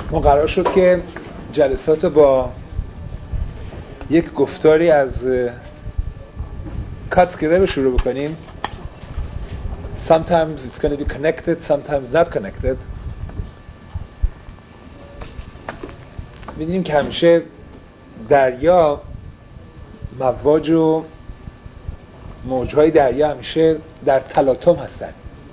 ما قرار شد که جلسات با یک گفتاری از کاتسکیره شروع بکنیم. Sometimes it's going to be connected, sometimes not connected. می‌دونیم که همیشه دریا، مواج و موج‌های دریا همیشه در تلاطم هستن.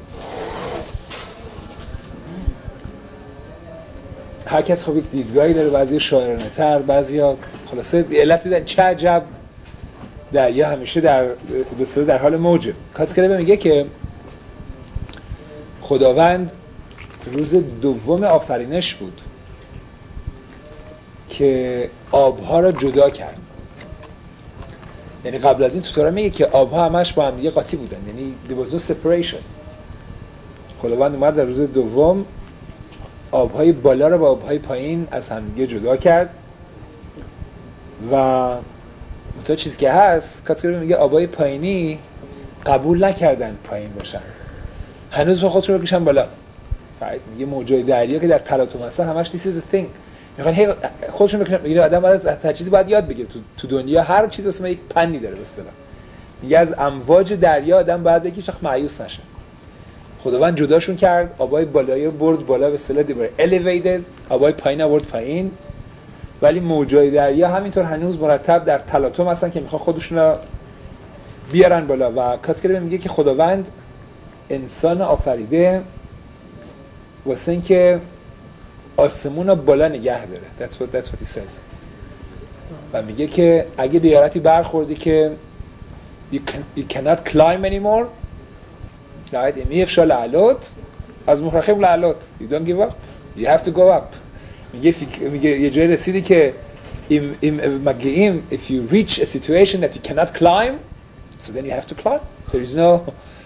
هر کس خب یک دیدگاهی داره، بعضی شاعرانه تر، بعضیا خلاصه علت دیدن چه عجب دریا همیشه در حال موجه. کاتسکیره میگه که خداوند روز دوم آفرینش بود که آبها را جدا کرد. یعنی قبل از این تو تورا میگه که آبها همش با هم دیگه قاطی بودن، یعنی there was no separation. خداوند اومد در روز دوم آبهای بالا را با آبهای پایین از هم دیگه جدا کرد و تا چیزی که هست کاتسکیره میگه آبهای پایینی قبول نکردن پایین باشن، هنوز با خودشون بکشن بالا. میگه موجای دریا که در تلاطم هستن همش this is a thing، میخوان خودشون بکنن. میگه آدم باید از هر چیزی باید یاد بگیره. تو دنیا هر چیز واسه یک پنی داره به اصطلاح. میگه از امواج دریا آدم باید بگه هیچ وقت مایوس نشه. خداوند جداشون کرد، آبای بالایی برد بالا به اصطلاح دیوار elevated، آبای پایین برد پایین، ولی موجای دریا همینطور هنوز مرتب در تلاطم هستن که میخوان خودشون رو بیارن بالا. و کاتسکیره میگه که خداوند انسان آفریده واسه اینکه آسمون رو بالا نگه داره. That's what he says. و میگه که اگه بیارتی برخوردی که you cannot climb anymore، مي افشال لعلوت از مخرخیم لعلوت، you don't give up, you have to go up. میگه یه جایی رسیدی که مگیم if you reach a situation that you cannot climb, so then you have to climb. There is no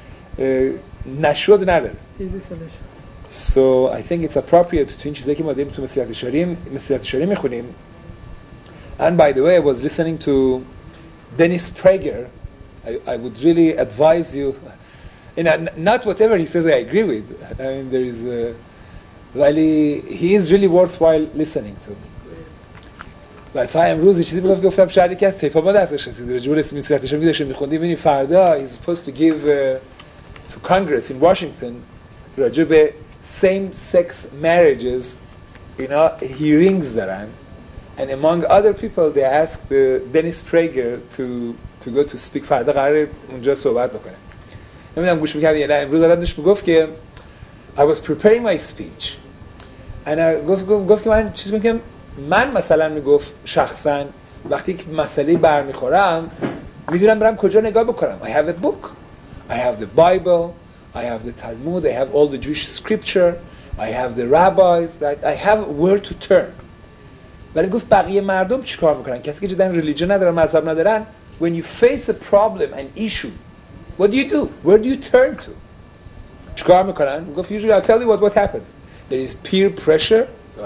نشود نداره. easy solution. So I think it's appropriate to این چیزایی که ما داریم تو مسیحیت شرعی میخونیم. And by the way, I was listening to Dennis Prager. I would really advise you, not whatever he says I agree with. I mean, there is he is really worthwhile listening to. بعد امروز چیزی گفتم شاید یکی از تیپا ما دستش رسید راجع به مسیحیت شرعی داشتیم میخوندیم. ببینید فردا he's supposed to give to Congress in Washington راجع به same-sex marriages, hearings دارن. And among other people, they asked Dennis Prager to go to speak. فردا قراره اونجا صحبت بکنه. نمیدونم گوش می‌کردی یا نه. امروز داشت میگفت که I was preparing my speech. And گفت که من چیز میگم، من مثلا میگفت شخصا وقتی که مسئله برمیخورم میدونم برم کجا نگاه بکنم. I have a book. I have the Bible. I have the Talmud, I have all the Jewish scripture, I have the rabbis, right? I have where to turn. ولی گفت بقیه مردم چیکار میکنن؟ کسی که جدا ریلیجن ندارن، مذهب ندارن، when you face a problem, an issue, what do? Where do you turn to? چیکار میکنن؟ گفت usually I'll tell you what happens. There is peer pressure,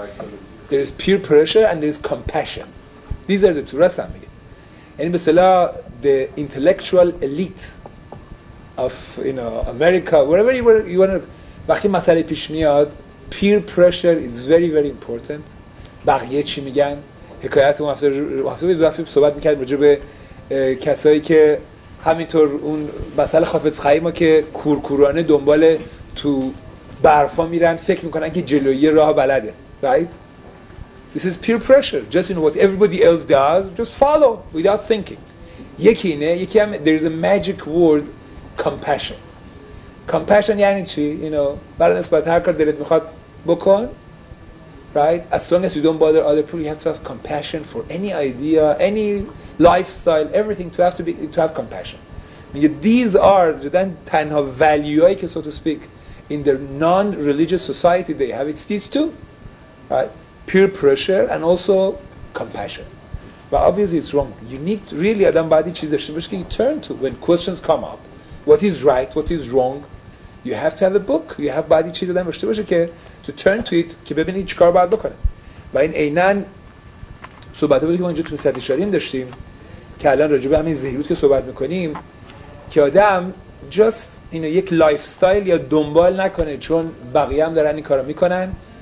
and there is compassion. These are the two. راست میگه. یعنی به اصطلاح the intellectual elite of America, wherever you want to. وقتی مسئله پیش میاد peer pressure is very very important. بقیه چی میگن؟ حکایت اون هفته صحبت میکردیم راجع به کسایی که همینطور اون مسئله خافت خیلی ما که کورکورانه دنبال تو برفا میرن، فکر میکنن که جلویی راه بلده. Right? This is peer pressure. Just what everybody else does, just follow without thinking. یکی هم there is a magic word, compassion یعنی چی؟ برای نسبت هر کار دلت میخواد بکن. Right? As long as you don't bother other people, you have to have compassion for any idea, any lifestyle, everything to have compassion. These are تنها valueهایی که so to speak in their non-religious society they have. It's these two. Right? Peer pressure and also compassion. But obviously it's wrong. You need really آدم باید چیز داشته باشه که you turn to when questions come up. What is right, what is wrong? You have to have a book. You have باید چیز دادن داشته باشه که to turn to it که ببینید چیکار باید بکنه. و این عیناً صحبت بود که ما اینجا تو مسیحیت شرعی داشتیم که الان راجع به همین زهیروت که صحبت می‌کنیم که آدم just یک لایف استایل یا دنبال نکنه چون بقیه هم دارن این کارو میکنن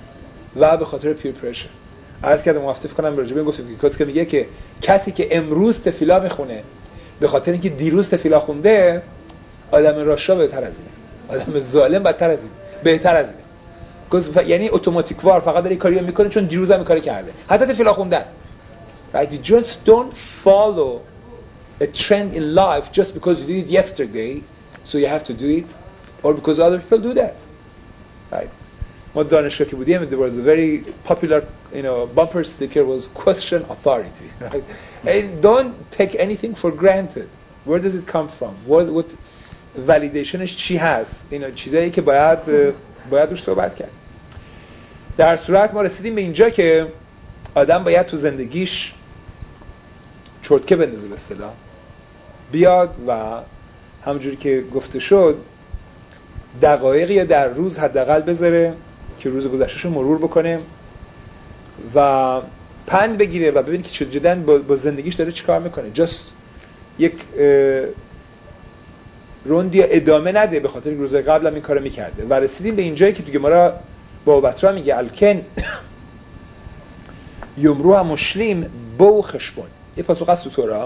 و به خاطر پیر پرشر. عرض کردم مفتف کنم راجع به این گفتیم که کاتسکا میگه که کسی که امروز تفیلا میخونه به خاطر اینکه دیروز تفیلا خونده، آدم راشا بهتر از اینه، آدم ظالم بدتر از اینه، بهتر از اینه. یعنی اتوماتیک وار فقط داره کاری میکنه چون دیروز هم این کاری کرده، حتی تفیلا خوندن. Right? You just don't follow a trend in life just because you did it yesterday, so you have to do it, or because other people do that. Right? ما دانشگاه که بودیم, there was a very popular, bumper sticker was question authority. Right? And don't take anything for granted. Where does it come from? What validationش چی هست؟ چیزایی که باید روش صحبت کرد. در صورت ما رسیدیم به اینجا که آدم باید تو زندگیش چرتکه بندازه به اصطلاح، بیاد و همونجوری که گفته شد دقایقی در روز حداقل بذاره که روز گذشتهشو مرور بکنه و پند بگیره و ببینه که جداً با زندگیش داره چیکار میکنه. جست یک روندی ادامه نده به خاطر اینکه روزهای قبل هم این کارو میکرده. و رسیدیم به اینجایی که دیگه ما را با بطرا میگه الکن یمرو هم مشلیم بو خشبون. یه پاسخ هست تو تورا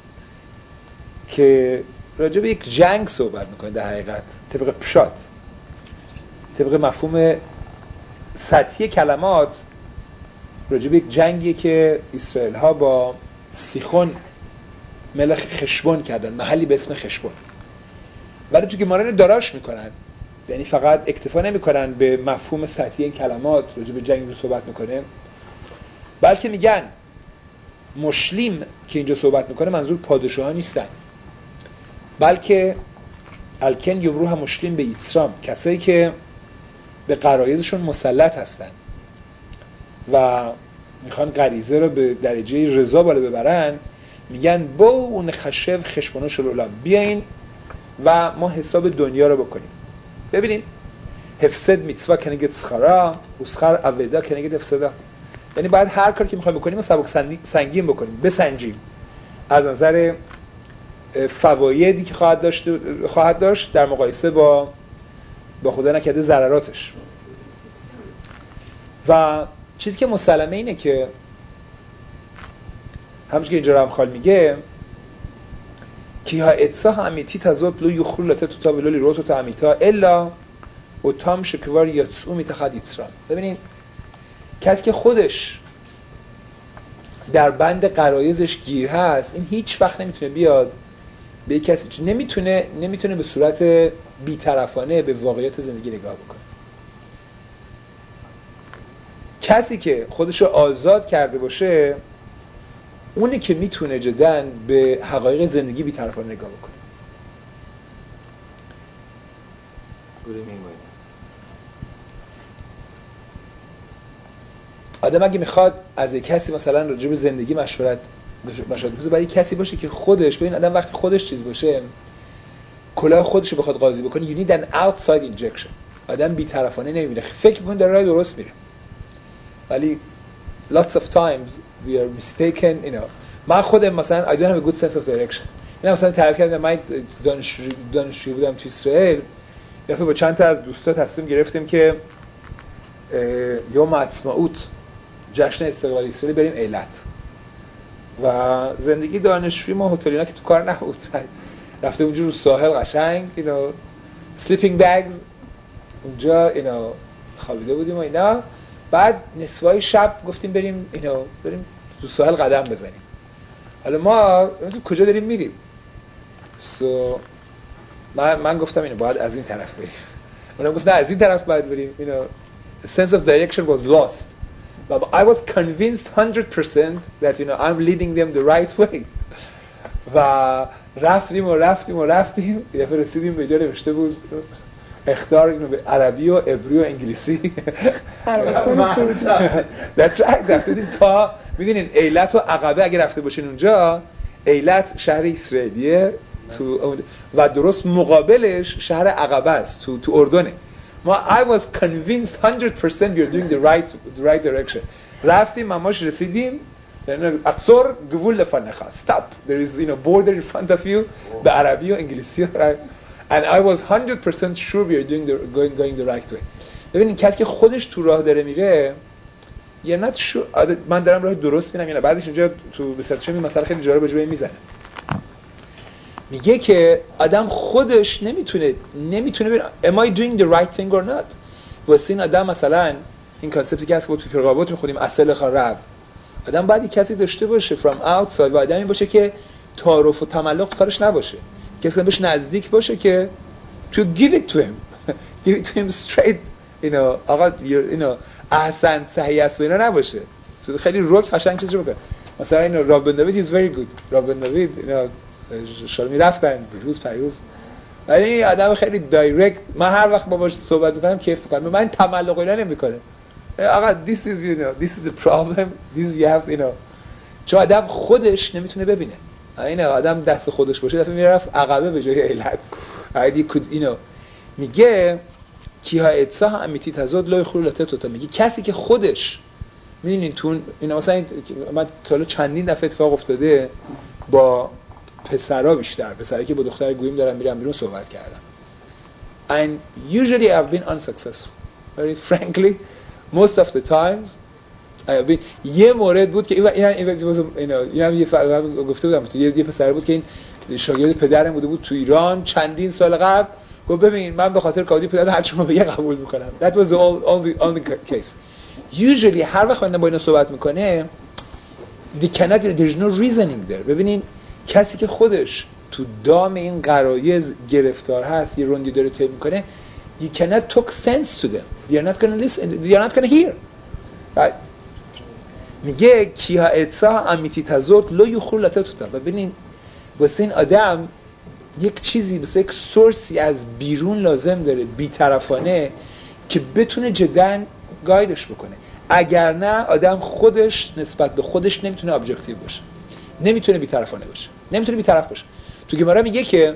که راجع به یک جنگ صحبت میکنه در حقیقت، طبق پشات، طبق مفهوم سطحی کلمات راجع به یک جنگی که اسرائیل ها با سیخون ملک خشبون کردن، محلی به اسم خشبون. ولی تو گمارا رو داراش میکنن، یعنی فقط اکتفا نمیکنن به مفهوم سطحی این کلمات راجع به جنگ رو صحبت میکنه، بلکه میگن مشلیم که اینجا صحبت میکنه منظور پادشاهان نیستن، بلکه الکن یمرو هم مشلیم به ایترام، کسایی که به غرایزشون مسلط هستن و میخوان غریزه رو به درجه رضا بالا ببرن، میگن با اون خشب خشبانوش العالم، بیاین و ما حساب دنیا رو بکنیم. ببینیم حفظت میتوا کنگت سخرا و سخر اودا کنگت حفظدا، یعنی باید هر کاری که میخوایم بکنیم و سبک سنگین بکنیم، بسنجیم از نظر فوایدی که خواهد داشت در مقایسه با خدا نکرده ضرراتش. و چیزی که مسلمه اینه که همونش که اینجا رمخال میگه کی ها اتسا همیتی تزاد لو یخولته تو تا ولولی روتو تا همیتا الا و تام شکوار یتسو میتخد ایتران. ببینین کسی که خودش در بند غرایزش گیر هست، این هیچ وقت نمیتونه بیاد به کسی، نمیتونه به صورت بی‌طرفانه به واقعیت زندگی نگاه بکنه. کسی که خودشو آزاد کرده باشه اونی که میتونه جداً به حقایق زندگی بی‌طرفانه نگاه بکنه. آدم اگه میخواد از یک کسی مثلا راجع به زندگی مشورت بکنه، برای کسی باشه که خودش، ببین آدم وقتی خودش چیز باشه، کلاه خودش رو بخواد قاضی بکنه، you need an outside injection. آدم بی‌طرفانه نمیبینه، فکر میکنه داره راه درست میره، ولی lots of times we are mistaken. من خودم مثلا I don't have a good sense of direction. اینا مثلا تعریف کردم، من دانشجویی بودم تو اسرائیل، یه دفعه با چند تا از دوستا تصمیم گرفتیم که یوم عصماوت، جشن استقلال اسرائیل، بریم ایلت. و زندگی دانشجویی ما هتلینا که تو کار نبود، رفته اونجا رو ساحل قشنگ sleeping bags اونجا خوابیده بودیم و اینا. بعد نصفای شب گفتیم بریم تو ساحل قدم بزنیم. حالا ما کجا داریم میریم؟ من گفتم باید از این طرف بریم. اونم گفت نه از این طرف باید بریم. sense of direction was lost. But I was convinced 100% that I'm leading them the right way. و رفتیم یه دفعه رسیدیم به جا نوشته بود اخطار به عربی و عبری و انگلیسی. That's right. رفتیم تا میدونین ایلت و عقبه، اگه رفته باشین اونجا، ایلت شهر اسرائیلیه و درست مقابلش شهر عقبه است تو اردنه. I was convinced 100% you're doing the right direction. رفتیم ماماش رسیدیم اقصر گوول لفنخا stop, there is border in front of you به عربی و انگلیسی. And I was 100% sure we are going the right way. ببینید کسی که خودش تو راه داره میره you're not sure من دارم راه درست میرم یا نه. بعدش اونجا تو ریسرچ این مسئله خیلی جالب به میزنه، میگه که آدم خودش نمیتونه am I doing the right thing or not. واسه این آدم مثلا این کانسپتی که هست که تو رقابت می‌خونیم اصل خراب، آدم باید کسی داشته باشه from outside و آدمی باشه که تعارف و تملق کارش نباشه، کسی بهش نزدیک باشه که to give it to him give it to him straight آقا احسن صحیح است و اینا نباشه، خیلی روک قشنگ چیزی بکنه. مثلا این رابن داوید is very good، رابن داوید شاید میرفتن دیروز پریوز، ولی آدم خیلی دایرکت، من هر وقت باهاش صحبت میکنم کیف میکنم، من تملق اینا نمیکنه. آقا this is the problem this you have چون آدم خودش نمیتونه ببینه، این آدم دست خودش باشه دفعه میرفت عقبه به جای علت. میگه کیها اتسا امیتی تزاد لای خلوته تو میگه کسی که خودش میدونین تو مثلا من تا چندین دفعه اتفاق افتاده با پسرا، بیشتر پسرایی که با دختر گویم دارن میرن بیرون صحبت کردم and usually I've been unsuccessful very frankly most of the times I've been. یه مورد بود که اینا یه گفته بودم تو یه پسر بود که این شاگرد پدرم بوده بود تو ایران چندین سال قبل، گفت ببین من به خاطر کادی پدر هر چی بگه قبول میکنم. That was all the case. Usually هر وقت من با اینا صحبت میکنه there's no reasoning there. ببینین کسی که خودش تو دام این غرایز گرفتار هست، یه روندی داره طی میکنه، you cannot talk sense to them. They are not going to listen. They are not going to hear. Right? میگه کیها اتسا امیتی تزورت لو یخرو لطتوتا. ببینین واسه این آدم یک چیزی مثل یک سورسی از بیرون لازم داره بی‌طرفانه که بتونه جداً گایدش بکنه، اگر نه آدم خودش نسبت به خودش نمیتونه ابجکتیو باشه، نمیتونه بی‌طرفانه باشه، نمیتونه بی‌طرف باشه. تو گمارا میگه که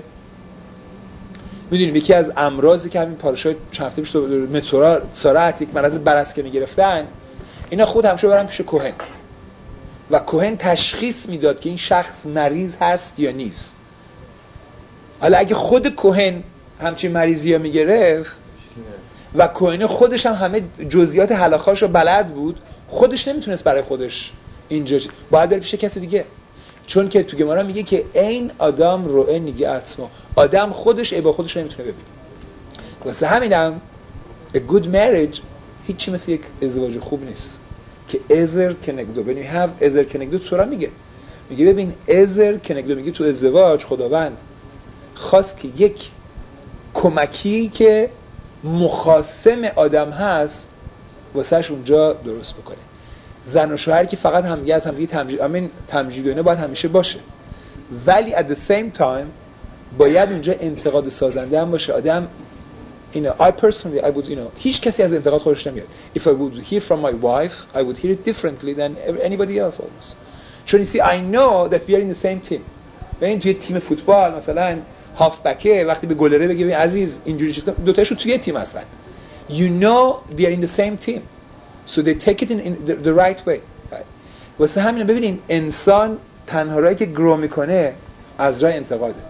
میدونیم یکی از امراضی که همین پادشاه چند هفته پیش متورا سارت یک مرض برس که میگرفتن، اینا خود همشه برن پیش کوهن و کوهن تشخیص میداد که این شخص مریض هست یا نیست. حالا اگه خود کوهن همچین مریضی ها میگرفت و کوهن خودش هم همه جزئیات حلاخاشو بلد بود، خودش نمیتونست برای خودش اینجا باید بره پیش کسی دیگه، چون که تو گمارا میگه که این آدم روئه نیگه اتما، آدم خودش با خودش نمیتونه ببینه. واسه همینم a good marriage هیچی مثل یک ازدواج خوب نیست که ازر کنگدو. when you have ازر کنگدو سورا میگه ببین ازر کنگدو، میگه تو ازدواج خداوند خواست که یک کمکی که مخاصم آدم هست واسهش اونجا درست بکنه. زن و شوهر که فقط همدیگه از همدیگه تمجید باید همیشه باشه، ولی at the same time باید اونجا انتقاد سازنده هم باشه. آدم I personally I would هیچ کسی از انتقاد خودش نمیاد. If I would hear from my wife I would hear it differently than anybody else almost. چون I know that we are in the same team. ببین توی تیم فوتبال مثلا هاف بکه وقتی به گلره بگه ببین عزیز اینجوری چیز دو تاشون توی تیم هستن. You know they are in the same team. So they take it in the right way. Right? واسه همین ببینین انسان تنها راهی که گرو میکنه از راه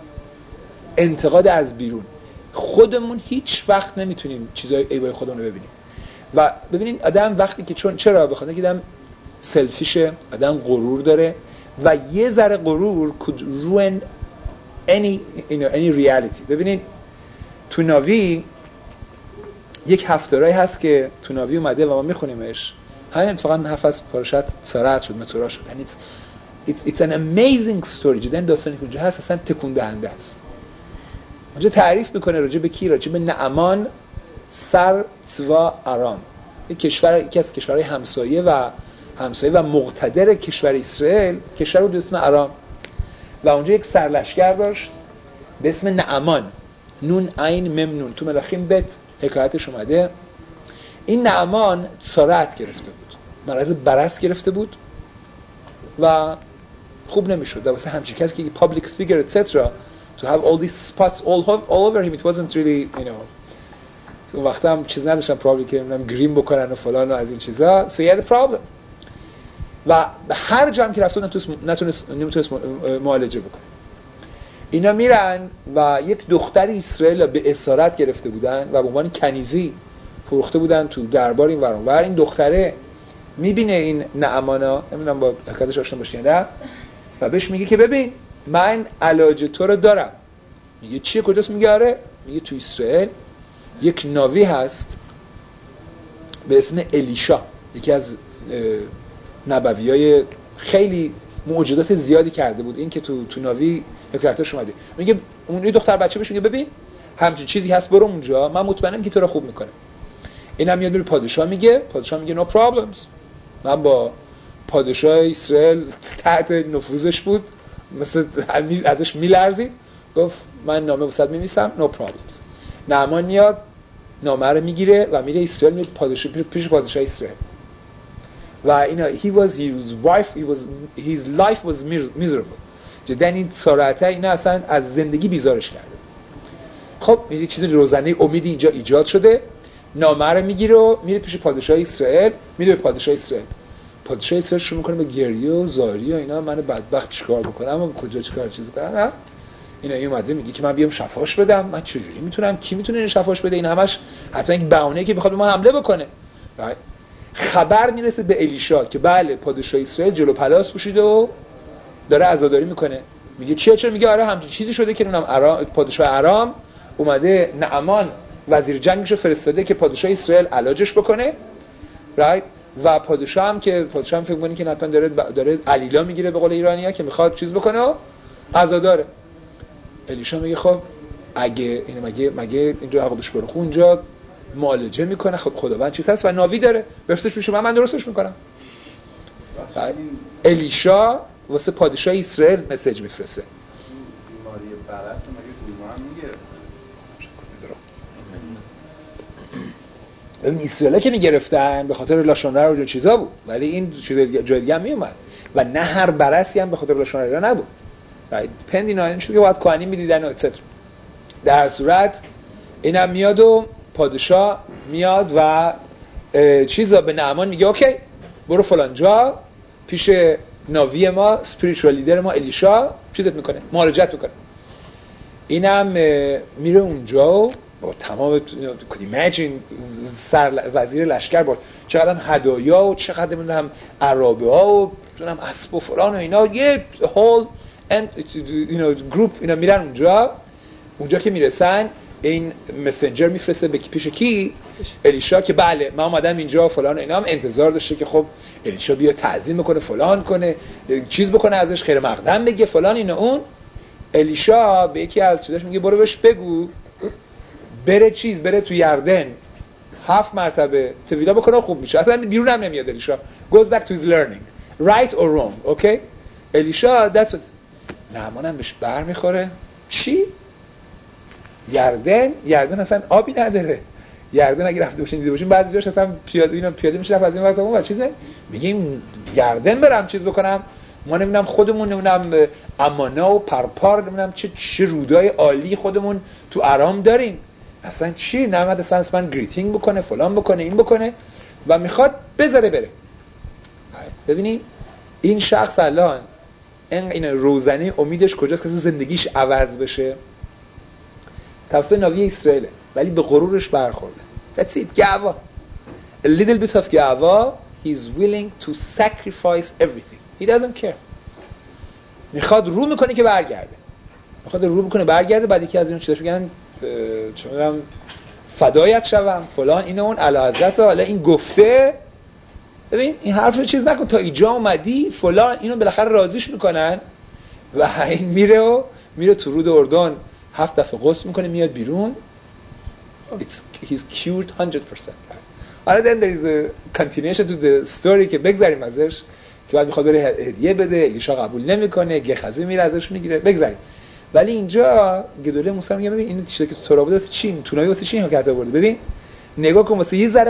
انتقاد از بیرون. خودمون هیچ وقت نمیتونیم چیزای عیبای خودمون رو ببینیم. و ببینین آدم وقتی که چرا بخاطر که آدم سلفیشه، آدم غرور داره و یه ذره غرور could ruin any reality. ببینین تو ناوی یک هفته‌ای هست که تو ناوی اومده و ما میخونیمش، همین اتفاقا حرف از پاراشات سارت شد، متورا شد. It's an amazing story. جدا داستانی که اونجا هست اصلا تکون دهنده است. اونجا تعریف میکنه راجع به کی؟ راجع به نعمان سر سوا ارام، یکی از کشورهای همسایه و مقتدر کشور اسرائیل، کشور بود به اسم ارام، و اونجا یک سرلشکر داشت به اسم نعمان، نون عین مم نون، تو ملاخیم بت حکایتش اومده. این نعمان سارت گرفته بود، مرض برس گرفته بود و خوب نمیشد. واسه همچین کسی که public figure etc to have all these spots all over him, it wasn't really اون وقتا هم چیز نداشتن probably که گریم بکنن و فلان و از این چیزا. So he had a problem و به هر جا هم که رفت نمیتونست معالجه بکنه. اینا میرن و یک دختر اسرائیل به اسارت گرفته بودن و به عنوان کنیزی فروخته بودن تو دربار این ور اون ور. این دختره میبینه این نعمانا، نمیدونم با حکایتش آشنا باشی نه، و بهش میگه که ببین من علاج تو رو دارم. میگه چیه کجاست؟ میگه آره، میگه تو اسرائیل یک ناوی هست به اسم الیشا، یکی از نبویای خیلی معجزات زیادی کرده بود. این که تو ناوی حکایتش اومده، میگه اون دختر بچه بهش میگه ببین همچین چیزی هست، برو اونجا، من مطمئنم که تو رو خوب میکنه. اینم میاد به پادشاه میگه no problems. من با پادشاه اسرائیل تحت نفوذش بود، مثل ازش میلرزید، گفت من نامه واسط می‌نویسم no problems. نعمان میاد نامه رو میگیره و میره اسرائیل، میره پیش پادشاه اسرائیل و اینا his life was miserable. جدا این سرعته اینا اصلا از زندگی بیزارش کرده. خب این چیز روزنه امیدی اینجا ایجاد شده. نامه رو میگیره و میره پیش پادشاه اسرائیل، میره به پادشاه اسرائیل. پادشاه اسرائیل شروع میکنه به گریه و زاری و اینا، من بدبخت چیکار بکنم و کجا چیکار چیزو کنم. اینا اومده میگه که من بیام شفاش بدم، من چجوری میتونم، کی میتونه این شفاش بده؟ این همش حتما یک بهانه‌ای که میخواد به ما حمله بکنه. خبر میرسه به الیشا که بله پادشاه اسرائیل جلو پلاس پوشیده و داره عزاداری میکنه. میگه چرا؟ میگه آره همچین چیزی شده که اونم پادشاه ارام اومده نعمان وزیر جنگشو فرستاده که پادشاه اسرائیل علاجش بکنه. و پادشاه هم فکر می‌کنه که حتما داره علیلا میگیره به قول ایرانی‌ها که میخواد چیز بکنه و عزاداره. الیشا میگه خب اگه اینو مگه اینجا عقبش برو اونجا معالجه میکنه، خب خداوند چیز هست و ناوی داره، بفرستش پیش من درستش میکنم. الیشا واسه پادشاه اسرائیل مسیج میفرسته. بیماری برص مگه تو ایران میگه؟ این اسرائیل که میگرفتن به خاطر لاشونره و چیزا بود، ولی این جای دیگه هم میومد و نه هر برصی هم به خاطر لاشونره نبود. پندیناین شده که باید کوهنی میدیدن و اتستر. در هر صورت اینم میاد و پادشاه میاد و چیزا به نعمان میگه اوکی برو فلان جا پیش ناوی ما، اسپریچوال لیدر ما الیشا چیزت میکنه، معالجت میکنه. اینم میره اونجا و با تمام وزیر لشکر با چقدر هدایا و چقدر میدونم عرابه ها و میدونم اسب و فلان و اینا، یه هول گروپ اینا میرن اونجا که میرسن این مسنجر میفرسته به پیش کی؟ الیشا، که بله من اومدم اینجا فلان و اینا. هم انتظار داشته که خب الیشا بیا تعظیم بکنه، فلان کنه، چیز بکنه، ازش خیر مقدم بگه فلان اینا. اون الیشا به یکی از چیزاش میگه برو بهش بگو بره تو یردن 7 مرتبه تفیلا بکنه خوب میشه. اصلا بیرون هم نمیاد الیشا. goes back to his learning right or wrong. اوکی الیشا that's what. نعمانم بهش بر میخوره. چی؟ یردن اصلا آبی نداره. یردن اگه رفته باشین دیده باشین بعضی جاش اصلا پیاده میشه رفت از این ور تا اون ور. چیزه میگیم یردن برم چیز بکنم، ما نمیدونم خودمون نمیدونم امانا و پرپار نمیدونم چه رودای عالی خودمون تو ارام داریم، اصلا چی نمیاد اصلا من گریتینگ بکنه فلان بکنه این بکنه و میخواد بذاره بره. ببینید این شخص الان این روزنه امیدش کجاست که زندگیش عوض بشه؟ توسط ناوی اسرائیل، ولی به غرورش برخورده. That's it. گاوا. A little bit of گاوا. He's willing to sacrifice everything. He doesn't care. میخواد رو میکنه که برگرده. بعد یکی از این چیزاش میگن چه میگم فدایت شوم فلان این اون اعلی حضرت. حالا این گفته ببین این حرف رو چیز نکن تا اینجا اومدی فلان، اینو بالاخره راضیش میکنن و این میره تو رود اردن 7 دفعه غسل میکنه میاد بیرون. He's cured 100%. حالا then there is a continuation to the story که بگذاریم ازش که بعد میخواد بره هدیه بده، الیشا قبول نمیکنه، گخزی میره ازش میگیره، بگذاریم. ولی اینجا گدوله موسی میگه ببین این چیزی که تو را بود واسه چی؟ تونایی واسه چی حکایت آورده؟ ببین نگاه کن واسه یه ذره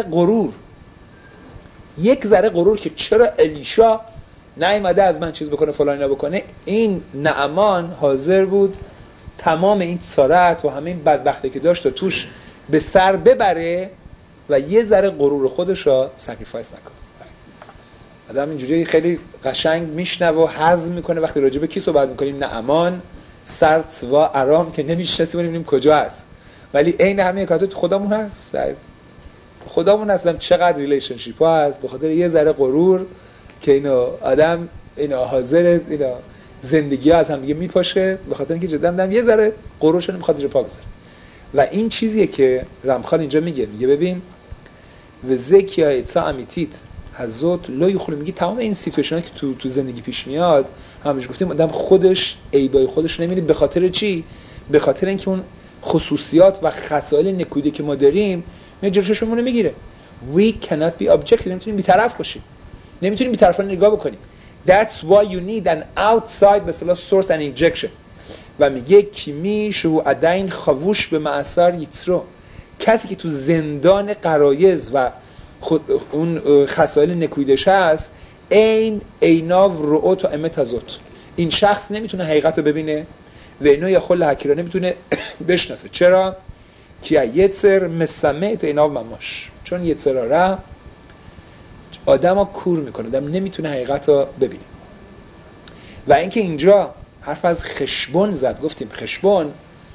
غرور که چرا الیشا نیامده از من چیز بکنه فلان اینا بکنه. این نعمان حاضر بود تمام این سارت و همه این بدبختی که داشت و توش به سر ببره و یه ذره غرور خودش را سکریفایس نکنه. آدم اینجوری خیلی قشنگ میشنوه و هضم میکنه وقتی راجع به کی صحبت میکنیم. نعمان سرت و آرام که نمیشناسیم ببینیم کجا هست، ولی عین همه حکایات تو خودمون هست. خدامون اصلا چقدر ریلیشنشیپ ها هست به خاطر یه ذره غرور که اینو آدم اینا حاضر اینا زندگی ها از هم دیگه میپاشه به خاطر اینکه جدا دم یه ذره غرورشون میخواد زیر پا بذاره. و این چیزیه که رمخان اینجا میگه ببین و زکیا ایتسا امیتیت حضرت لای خود میگه تمام این سیچویشن که تو زندگی پیش میاد همش گفتیم آدم خودش عیبای خودش نمیبینه. به خاطر چی؟ به خاطر اینکه اون خصوصیات و خصایل نکوده که ما داریم جلوشمون رو میگیره. we cannot be objective. نمیتونیم بی‌طرف باشیم، نمیتونیم بی‌طرفانه نگاه بکنیم. that's why you need an outside مثلا source and injection. و میگه کیمی شو ادین خووش به معصر یترو، کسی که تو زندان غرایز و اون خصایل نکویدش هست این ایناو رؤو تا امتازوت، این شخص نمیتونه حقیقت رو ببینه و اینو یا خل حکیرا نمیتونه بشناسه. چرا؟ که یتر مسمعت ایناو مماش، چون یتراره آدم ها کور میکنه، آدم نمیتونه حقیقت رو ببینه. و اینکه اینجا حرف از خشبون زد، گفتیم خشبون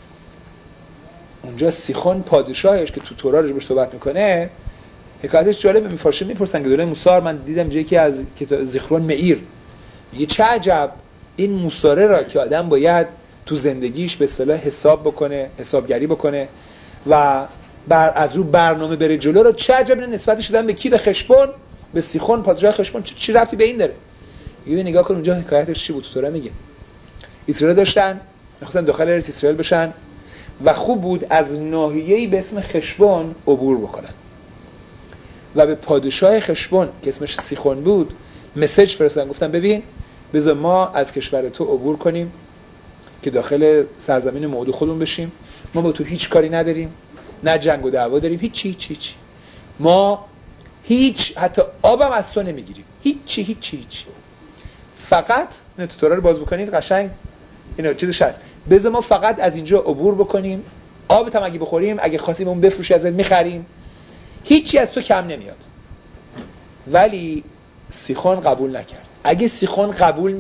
اونجا سیخون پادشاهش که تو تورا راجبش صحبت میکنه حکایتش جالبه. میفارشه میپرسن که دوره موسی من دیدم جایی که از زیخرون معیر میگه چه عجب این موساره را که آدم باید تو زندگیش به اصطلاح حساب بکنه، حسابگری بکنه و از رو برنامه بره جلو رو، چه عجب این نسبتش دادن به کی؟ به خشبون، به سیخون پادشاه خشبون. چی ربطی به این داره؟ میگه نگاه کن اونجا حکایتش چی بود تو تورا میگه. اسرائیل داشتن می‌خواستن داخل ارض اسرائیل بشن و خوب بود از ناحیه‌ای به اسم خشبون عبور بکنن و به پادشاه خشبون که اسمش سیخون بود مسیج فرستادن، گفتن ببین بذار ما از کشور تو عبور کنیم که داخل سرزمین موعود خودمون بشیم، ما با تو هیچ کاری نداریم، نه جنگ و دعوا داریم، هیچ ما هیچ حتی آبم از تو نمیگیریم، هیچ. فقط نه تو تورا رو باز بکنید قشنگ اینا چیزش هست، بذار ما فقط از اینجا عبور بکنیم، آبت هم اگه بخوریم اگه خواستیم اون بفروشی ازت میخریم، هیچی از تو کم نمیاد. ولی سیخون قبول نکرد. اگه سیخون قبول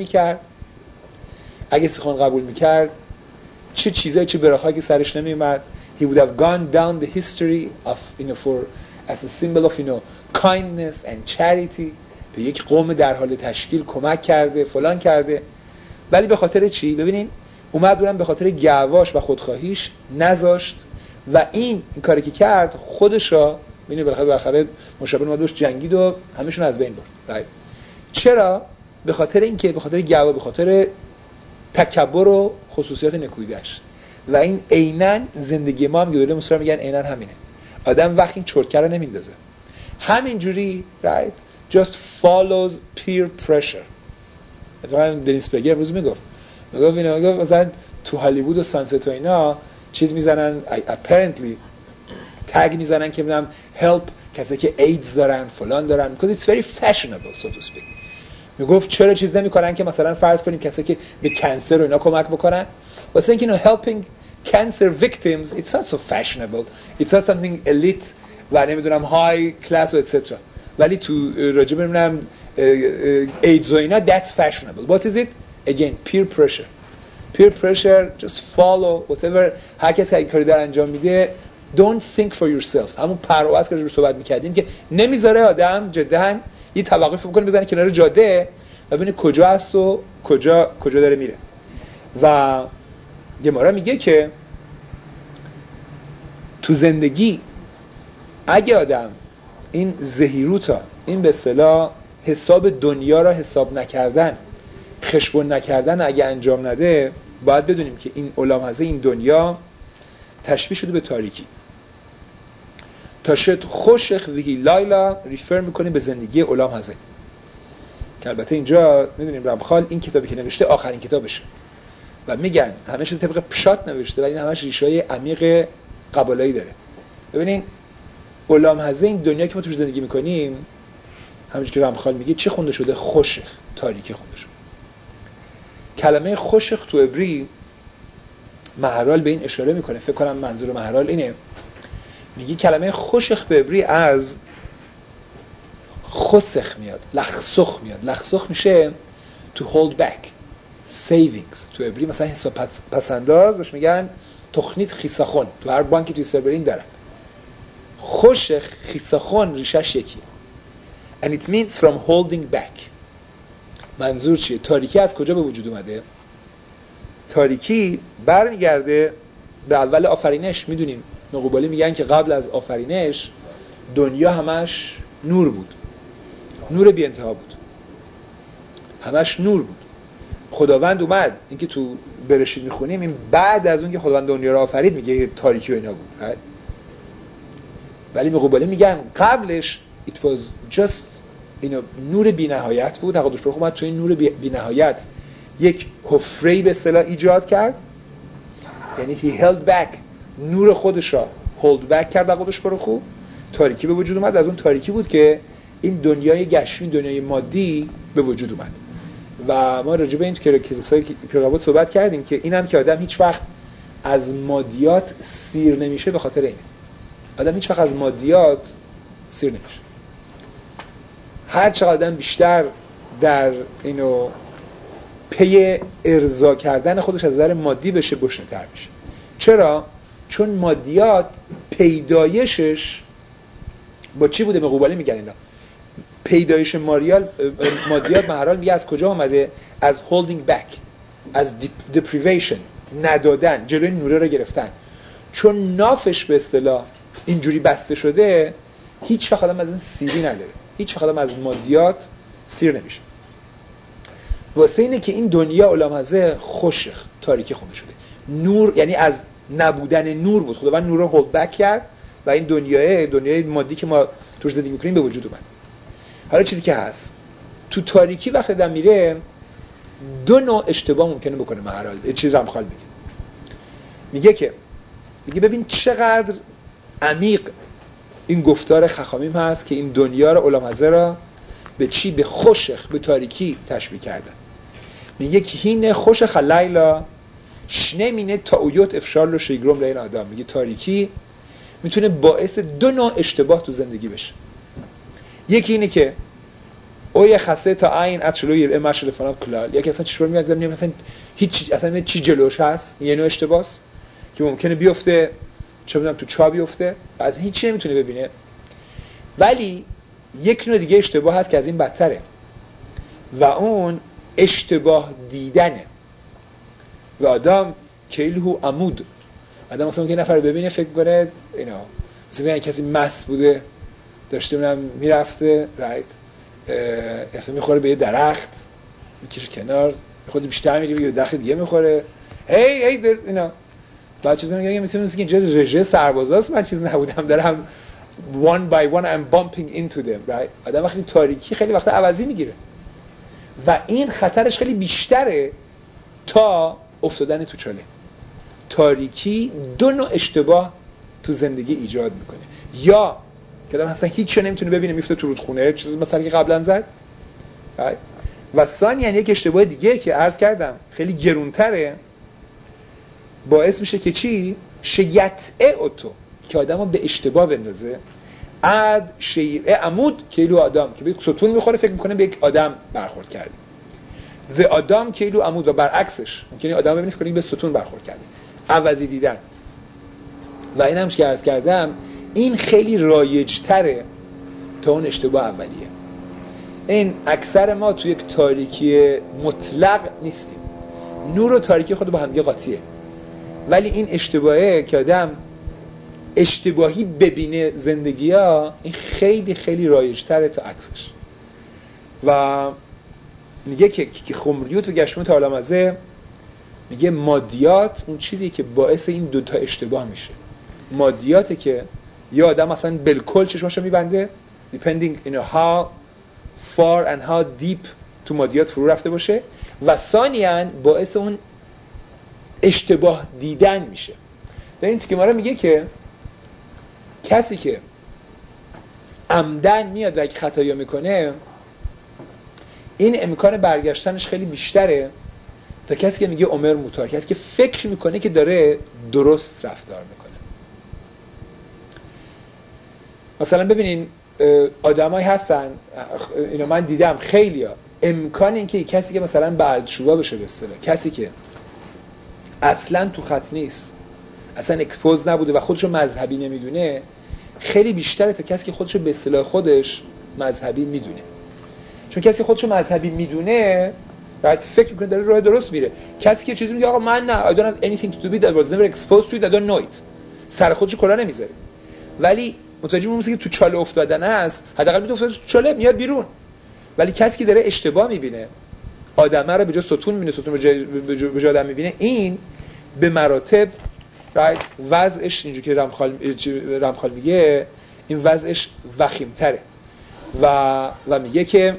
میکرد چه چیزایی چه براخایی که سرش نمیومد. he would have gone down the history of for as a symbol of kindness and charity، به یک قوم در حال تشکیل کمک کرده فلان کرده. ولی به خاطر چی؟ ببینین اومد دورم به خاطر گعواش و خودخواهیش نذاشت و این کاری که کرد خودش را ببینید بالاخره مشابه اومد دوش جنگید و همشون از بین برد. چرا؟ به خاطر اینکه به خاطر گعوا، به خاطر تکبر و خصوصیات نکوییش. و این عیناً زندگی ما هم گدوله موسی میگن عیناً همینه. آدم وقتی این چرتکه رو نمیندازه همینجوری just follows peer pressure. اتفاقا دنیس بگر روز میگفت مثلا تو هالیوود و سانست و اینا چیز میزنن apparently تگ میزنن که میگم help کسایی که ایدز دارن فلان دارن because it's very fashionable so to speak. میگفت چرا چیز نمیکنن که مثلا فرض کنیم کسایی که به کانسر و اینا کمک بکنن، واسه اینکه helping cancer victims it's not so fashionable, it's not something elite و نمیدونم high class و etc. ولی تو راجب نمیدونم ایدز و اینا that's fashionable. What is it? Again peer pressure just follow whatever هر کسی این کاری داره انجام میده. don't think for yourself. همون پرواز که راجبش صحبت میکردیم که نمیذاره آدم جدا یه توقف بکنه بزنه کنار جاده و ببینه کجا هست و کجا داره میره. و گمارا میگه که تو زندگی اگه آدم این زهیروتا، این به اصطلاح حساب دنیا را حساب نکردن، خشبون نکردن اگه انجام نده، باید بدونیم که این علامزه این دنیا تشبیه شده به تاریکی. تا شد خوشخ وهی لایلا ریفر میکنیم به زندگی علامزه که البته اینجا میدونیم رمخال این کتابی که نوشته آخرین کتابشه و میگن همش طبق پشات نوشته ولی این همش ریشه‌های عمیق قبالایی داره. ببینین علامزه این دنیا که ما توش زندگی میکنیم همونش که رمخال میگه چی خونده شده؟ خوشخ، تاریکی خونده شده. کلمه خوشخ تو عبری مهرال به این اشاره میکنه، فکر کنم منظور مهرال اینه، میگه کلمه خوشخ به عبری از خسخ میاد، لخسخ میاد. لخسخ میشه to hold back savings. تو عبری مثلا حساب پسنداز بهش میگن تخنیت خیساخون، تو هر بانکی توی سربرین دارن. خوشخ خیساخون ریشش یکیه. And it means from holding back. منظور چیه؟ تاریکی از کجا به وجود اومده؟ تاریکی برمیگرده به اول آفرینش. میدونیم نقوبالی میگن که قبل از آفرینش دنیا همش نور بود، نور بی انتها بود، همش نور بود. خداوند اومد، اینکه تو برشید میخونیم این بعد از اون که خداوند دنیا رو آفرید میگه تاریکی و اینا بود، ولی نقوبالی میگن قبلش it was just نور بی نهایت بود. قدوس برخ اومد تو این نور بی نهایت یک حفره‌ای به اصطلاح ایجاد کرد، یعنی he held back، نور خودش را hold back کرد. قدوس برخ تاریکی به وجود اومد. از اون تاریکی بود که این دنیای گشمی، دنیای مادی به وجود اومد. و ما راجع به این که کلیسای پیرگابات صحبت کردیم که اینم که آدم هیچ وقت از مادیات سیر نمیشه. به خاطر اینه آدم هیچ وقت از مادیات سیر نمیشه. هر چقدر آدم بیشتر در اینو پی ارضا کردن خودش از نظر مادی بشه، گشنه‌تر میشه. چرا؟ چون مادیات پیدایشش با چی بوده؟ مقوبالی میگن اینا پیدایش مادیات مهرال میگه از کجا آمده؟ از holding back، از deprivation، ندادن، جلوی نوره رو گرفتن. چون نافش به اصطلاح اینجوری بسته شده، هیچ وقت آدم از این سیری نداره، هیچ وقت آدم از مادیات سیر نمیشه. واسه اینه که این دنیا علامزه خشخ تاریکی خونده شده. نور یعنی از نبودن نور بود، خداوند نور رو هولد بک کرد و این دنیای مادی که ما توش زندگی میکنیم به وجود اومد. حالا چیزی که هست تو تاریکی وقتی آدم میره دو نوع اشتباه ممکنه بکنه. مهرال یه چیز رو میخواد بگه، میگه ببین چقدر عمیق این گفتار خخامیم هست که این دنیا رو علامزه را به چی؟ به خشخ، به تاریکی تشبیه کردن. میگه که هین خشخ لیلا شنمینه تاویوت افشار رو شیگرم لین آدم. میگه تاریکی میتونه باعث دو نوع اشتباه تو زندگی بشه. یکی اینه که اوی خسته تا عین اتشلو یه مشل فلان کلال، یکی اصلا چشم میاد نمیدونم مثلا هیچ اصلا چی جلوش هست، یه نوع اشتباهه که ممکنه بیفته، چه میدونم تو چا بیفته، بعد هیچی نمیتونه ببینه. ولی یک نوع دیگه اشتباه هست که از این بدتره و اون اشتباه دیدنه. و آدم کیلهو عمود، آدم مثلا که نفر ببینه فکر کنه اینا مثلا کسی مست بوده داشته میرفته رایت میخوره به یه درخت میکشه کنار، خود بیشتر میره یه درخت دیگه میخوره، هی اینا بعد چیز میگه مثلا که اینجا رژه سربازاست، من چیز نبودم دارم one by one I'm bumping into them right. آدم وقتی تاریکی خیلی وقتا عوضی میگیره و این خطرش خیلی بیشتره تا افتادن تو چاله. تاریکی دو نوع اشتباه تو زندگی ایجاد میکنه، یا که آدم اصلا هیچ چیزی نمیتونه ببینه میفته تو رودخونه، چیزی مثلا که قبلا زد، و ثانیاً یک اشتباه دیگه که عرض کردم خیلی گرونتره، باعث میشه که چی؟ شیطعه اوتو، که آدمو به اشتباه بندازه. اد شیعه عمود کیلو آدم، که به یک ستون میخوره فکر میکنه به یک آدم برخورد کرده، و آدم کیلو عمود، و برعکسش ممکنه آدم ببینید فکر کنه به ستون برخورد کرده. عوضی دیدن. و اینم که عرض کردم این خیلی رایج‌تره تا اون اشتباه اولیه. این اکثر ما توی یک تاریکی مطلق نیستیم، نور و تاریکی خود با هم دیگه قاطیه، ولی این اشتباهه که آدم اشتباهی ببینه زندگی ها، این خیلی خیلی رایج‌تره تا عکسش. و میگه که خمریوت و گشموت علامزه میگه مادیات اون چیزی که باعث این دوتا اشتباه میشه. مادیاته که یا آدم اصلا بالکل چشماشو میبنده depending how far and how deep تو مادیات فرو رفته باشه، و ثانیاً باعث اون اشتباه دیدن میشه. و این که ما رو میگه که کسی که عمدن میاد و یک خطایی میکنه، این امکان برگشتنش خیلی بیشتره تا کسی که میگه عمر موتور، کسی که فکر میکنه که داره درست رفتار میکنه. مثلا ببینین آدمایی هستن، اینو من دیدم خیلیا، امکان این که کسی که مثلا بعدشورا بشه به اصطلاح، کسی که اصلا تو خط نیست، اصلا اکسپوز نبوده و خودشو مذهبی نمیدونه، خیلی بیشتره تا کسی که خودش رو به اصطلاح خودش مذهبی میدونه. چون کسی خودش رو مذهبی میدونه بعد فکر میکنه داره راه درست میره. کسی که چیزی میگه آقا من نه I don't have anything to do with that was never exposed to it I don't know it سر خودش کلا نمیذاره. ولی متوجه میشه که تو چاله افتادن است، حداقل میتونه تو چاله میاد بیرون. ولی کسی که داره اشتباه میبینه، آدمه رو به جای ستون میبینه، ستون به جای آدم میبینه، این به مراتب وضعش اینجوری که رمخال میگه این وضعش وخیم‌تره و میگه که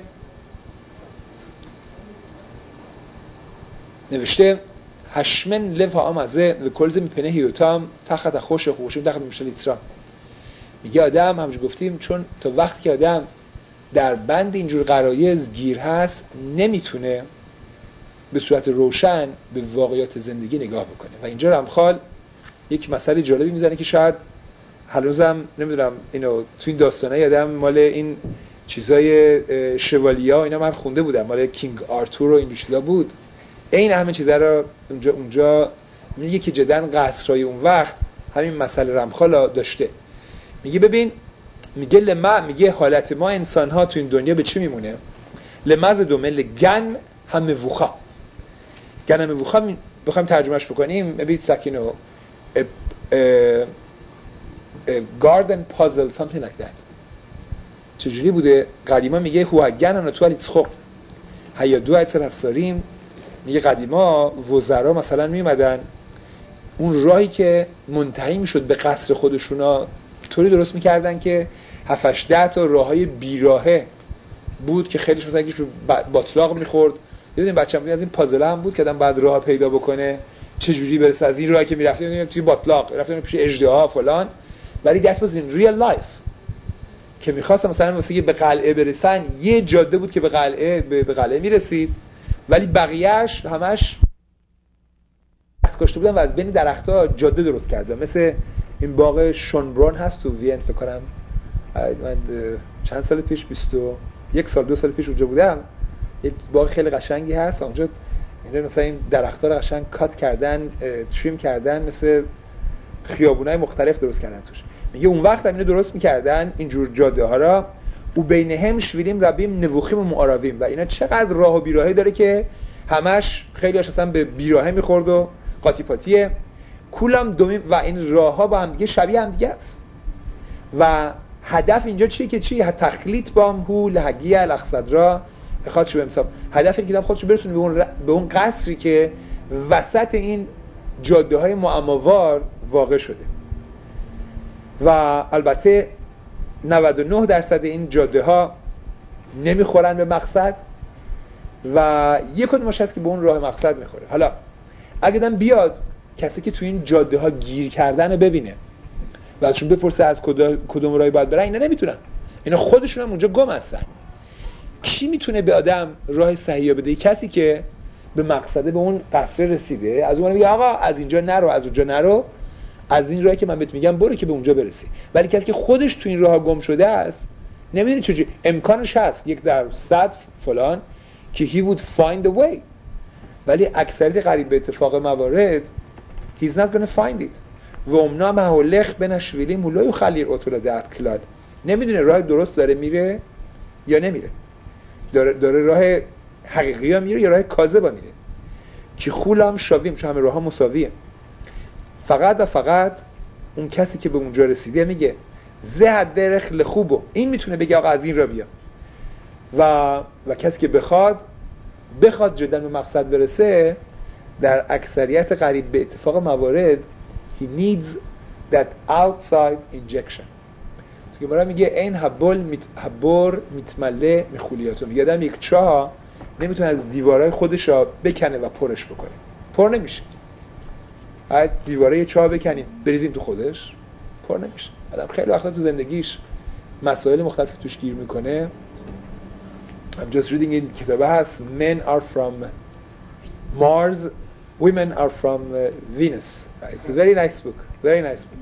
نوشته هشمن لفا آمزه و کلزه میپنه هیوتام تخت خوش و خوشیم تخت میشه لیترام. میگه آدم همونجور گفتیم چون تا وقتی که آدم در بند اینجور غرایز گیر هست نمیتونه به صورت روشن به واقعیات زندگی نگاه بکنه. و اینجا رمخال یک مسئله جالبی میزنه که شاید هنوزم نمیدونم اینو تو این داستانه آدم مال این چیزای شوالیا اینا من خونده بودم، مال کینگ آرتور و این چیزا بود. این همه چیزا رو اونجا میگه که جدن قصرهای اون وقت همین مسئله رمخالا داشته. میگه ببین، میگه حالت ما انسان ها تو این دنیا به چی میمونه؟ لمز دومل گن هم موخا. گن هم موخا بخوایم ترجمهش بکنیم ببینید سکینو garden puzzle something like that. چجوری بوده؟ قدیما میگه هو گن انا تو الیتسخو هیا دو ایتر هستاریم. میگه قدیما وزرا مثلا میمدن اون راهی که منتهی میشد به قصر خودشونا طوری درست میکردن که 7-8 تا راههای بیراهه بود که خیلیش مثلا یکیش به باطلاق میخورد. ببینید بچه‌م از این پازل هم بود که آدم بعد راه پیدا بکنه چجوری برسه از این راهی که میرفتیم توی باطلاق رفتیم پیش اژدها فلان. ولی that was in real life که می‌خواستم مثلا واسه به قلعه برسن یه جاده بود که به قلعه میرسید ولی بقیه‌اش همش درخت کاشته بودن و از بین درخت‌ها جاده درست کردن. مثل این باغ شونبرون هست تو وین فکر کنم. من چند سال پیش 21 سال 2 سال پیش اونجا بودم. یک باغ خیلی قشنگی هست اونجا. این مثلا این درخت‌ها رو قشنگ کات کردن، تریم کردن، مثل خیابونای مختلف درست کردن توش. میگه اون وقت هم اینو درست می‌کردن اینجور جاده‌ها را و بینهم شویلیم ربیم نوخیم و معارویم و اینا چقدر راه و بیراهه داره که همش خیلی‌هاش اصلا به بیراهه می‌خورد و قاطی پاتیه. کولم دومیم و این راه‌ها با هم دیگه شبیه هم دیگه است. و هدف اینجا چیه که چی؟ تخلیط بام هو لهگی الاخصدرا خاطر به امساب. هدف اینه که خودش برسونه به اون قصری که وسط این جاده‌های معماوار واقع شده. و البته 99% این جاده‌ها نمیخورن به مقصد و یک کدومش هست که به اون راه مقصد میخوره. حالا اگه دم بیاد کسی که تو این جاده‌ها گیر کردن رو ببینه و ازشون بپرسه از کدوم راهی باید برن، اینا نمیتونن. اینا خودشون هم اونجا گم هستن. کی میتونه به آدم راه صحیح بده؟ کسی که به مقصده، به اون قصر رسیده، از اون میگه آقا از اینجا نرو، از اونجا نرو، از این راهی که من بهت میگم برو که به اونجا برسی. ولی کسی که خودش تو این راه گم شده است نمیدونه چجوری. امکانش هست 1% فلان که he would find a way، ولی اکثریت قریب به اتفاق موارد he's not going to find it. و امنا محلخ بنشویلی مولای خلیر اتولا دهت کلاد. نمیدونه راه درست داره میره یا نمیره، داره راه حقیقی ها میره یا راه کاذب ها میره. که خولم شاویم، چون همه راه ها مساویه. فقط و فقط اون کسی که به اونجا رسیده میگه زه درخ لخوبو، این میتونه بگه آقا از این را بیا. و کسی که بخواد جدا به مقصد برسه، در اکثریت قریب به اتفاق موارد he needs that outside injection. تو که میگه این حبور میتمله میخولیاتو. میگه آدم یک چاه نمیتونه از دیوارهای خودش را بکنه و پرش بکنه، پر نمیشه. باید دیواره چاه بکنیم بریزیم تو خودش، پر نمیشه. آدم خیلی وقتا تو زندگیش مسائل مختلف توش گیر میکنه. I'm just reading این کتابه هست Men are from Mars, Women are from Venus. It's a very nice book, very nice book.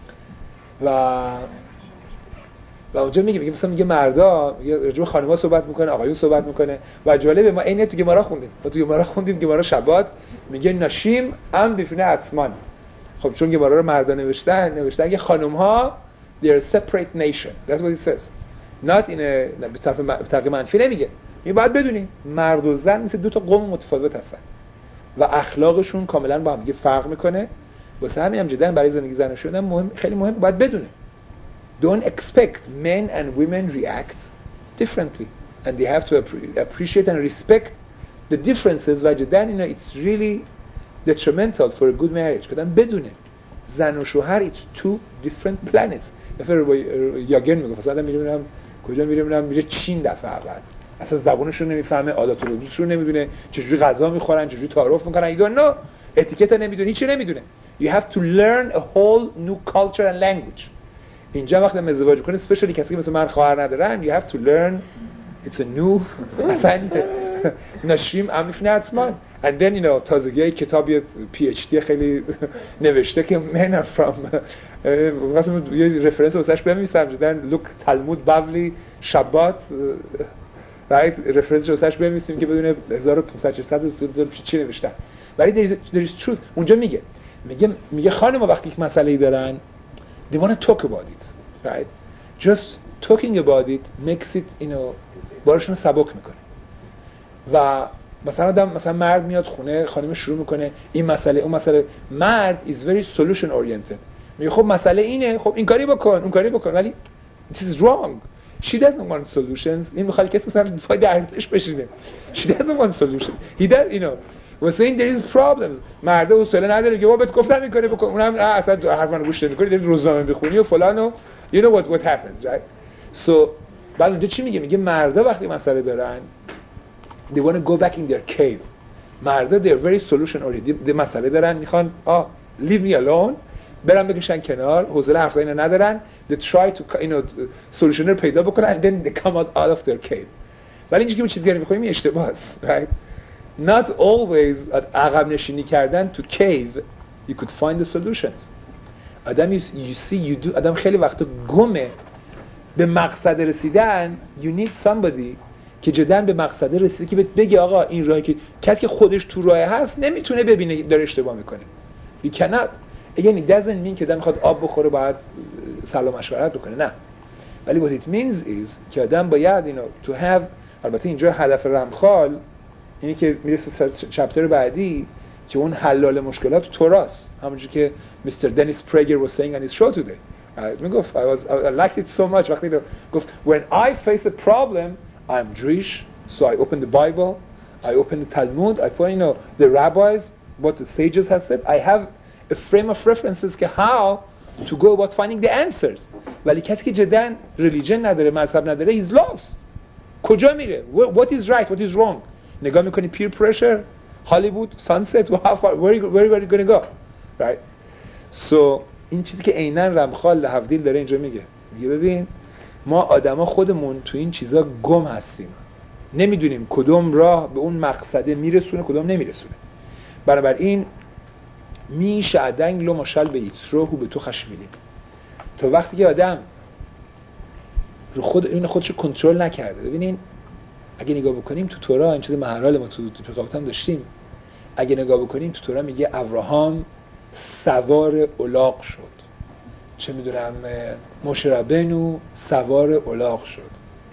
و اونجا میگه مثلا میگه مردا راجع به خانم‌ها صحبت میکنه، آقایون صحبت میکنه. و جالبه ما اینه تو گمارا خوندیم گمارا شبات میگه ناشیم ام بیفونه عثمان. خب چون گمارا رو مردا نوشتن که خانم‌ها they're a separate nation. That's what it says. Not in a بطرق منفی نمیگه. این باید بدونیم مرد و زن مثل دو تا قوم متفاوت هستن و اخلاقشون کاملا با هم دیگه فرق میکنه. واسه همین هم جدا برای زندگی زن شدن مهم، خیلی مهم باید بدونه. Don't expect men and women react differently and they have to appreciate and respect the differences و جدا it's really detrimental for a good marriage. کدام بدونه زن و شوهر it's two different planets. دفعه یاگن میگه مثلا میرم کجا میره چین دفعه اول اصلا زبانشون نمیفهمه، عادات و رسومشون نمیدونه، چجوری غذا میخورن، چجوری تعارف میکنن، you don't know. اتیکت نمیدونه، هیچی نمیدونه. You have to learn a whole new culture and language. اینجا وقتی ازدواج کنه اسپشیالی کسی که مثل من خواهر ندارن you have to learn it's a new مثلا نشیم امیف نتسمان and then تازگی کتابی PhD خیلی نوشته که men are from واسه یه رفرنس واسش بنویسم جدن لوک تلمود بابلی شبات رایت رفرنس واسش بنویسیم که بدون 1500 400 چی نوشتن. ولی there is truth. اونجا میگه خانم وقتی یک مسئله‌ای دارن they want to talk about it, right? Just talking about it makes it بارشون سبک میکنه. و مثلا مرد میاد خونه، خانم شروع میکنه این مسئله اون مسئله. مرد is very solution oriented. میگه خب مسئله اینه، خب این کاری بکن اون کاری بکن، ولی this is wrong. She doesn't want solutions. این میخواد کسی مثلا پای درش بشینه. She doesn't want solutions. He does, we're saying there is problems. مرد حوصله نداره که بابت گفتم این کاری بکن، اونم اصلا حرف منو گوش نمیکنه، داری روزنامه میخونی و فلان و you know what happens, right? So بعد اونجا چی میگه مردا وقتی مسئله دارن they want to go back in their cave. مردا they're very solution oriented. مسئله دارن میخوان leave me alone، برام بکشن کنار، حوصله حرف زدن ندارن. they try to solution رو پیدا بکنن and then they come out of their cave. ولی اینجوری که چیزی میخوایم اشتباه است، right? Not always عقب نشینی کردن to cave you could find the solutions. آدم you see you do آدم خیلی وقتا گمه به مقصد رسیدن. you need somebody که جدن به مقصد رسیده که بگه آقا این راهی که کسی که خودش تو راه هست نمیتونه ببینه داره اشتباه میکنه. you cannot again it doesn't mean که آدم میخواد آب بخوره باید سلام مشورت بکنه، نه. ولی what it means is که آدم باید to have البته اینجا هدف رمخال اینی که میرسه چپتر بعدی که اون حلال مشکلات توراست، همونجوری که Mr. Dennis Prager was saying on his show today. میگفت I liked it so much وقتی گفت when I face a problem I'm Jewish so I open the Bible, I open the Talmud, I find the rabbis what the sages have said, I have a frame of references که how to go about finding the answers. ولی کسی که جدن ریلیجن نداره، مذهب نداره he's lost. کجا میره؟ what is right what is wrong؟ نگاه میکنی peer pressure هالیوود sunset where are you going to go, right? so این چیزی که عیناً رمخال لحفدیل داره اینجا میگه ببین ما آدما خودمون تو این چیزا گم هستیم، نمیدونیم کدوم راه به اون مقصده میرسونه کدوم نمیرسونه. بنابراین میشه عدنگ لو مشال به ایترو به تو خشمیدیم. تو وقتی که آدم رو خودش کنترل نکرده، ببینین اگه نگاه بکنیم تو تورا این چیز محرال ما تو پیغامات هم داشتیم، اگه نگاه بکنیم تو تورا میگه ابراهام سوار الاغ شد، چه میدونم موشه ربینو سوار الاغ شد،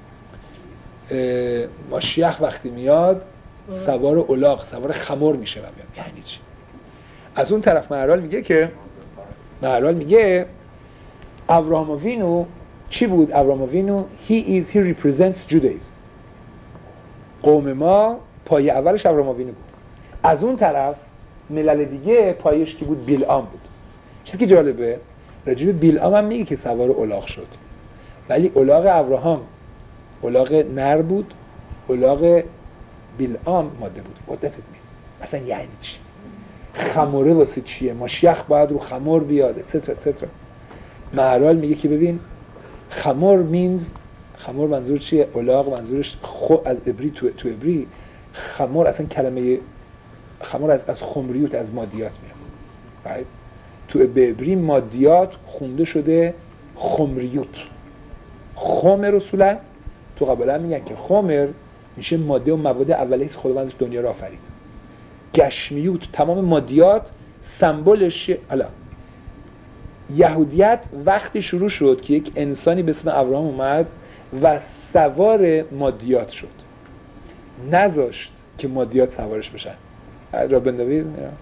ماشیخ وقتی میاد سوار الاغ سوار خمر میشه. یعنی چی؟ از اون طرف محرال میگه ابراهام وینو چی بود؟ ابراهام وینو he represents Judaism. قوم ما پایه اولش ابراهام وینو بود. از اون طرف ملل دیگه پایش کی بود؟ بیلعام بود. چیزی که جالبه راجع به بیلعام هم میگه که سوار الاغ شد، ولی الاغ ابراهام الاغ نر بود، الاغ بیلعام ماده بود. what does it mean؟ اصلا یعنی چی؟ خمره واسه چیه؟ ماشیخ باید رو خمر بیاد etc. محرال میگه که ببین خمر منظور چیه؟ الاغ منظورش از عبری تو عبری خمر اصلا کلمه خمر از خمریوت از مادیات میاد، right؟ تو عبری مادیات خونده شده خمریوت. خمر اصولا تو قبلا میگن که خمر میشه ماده و مواد اولیه که خداوند دنیا رو آفرید. گشمیوت تمام مادیات سمبولش یهودیت وقتی شروع شد که یک انسانی به اسم ابراهام اومد و سوار مادیات شد، نذاشت که مادیات سوارش بشن. رابن داوید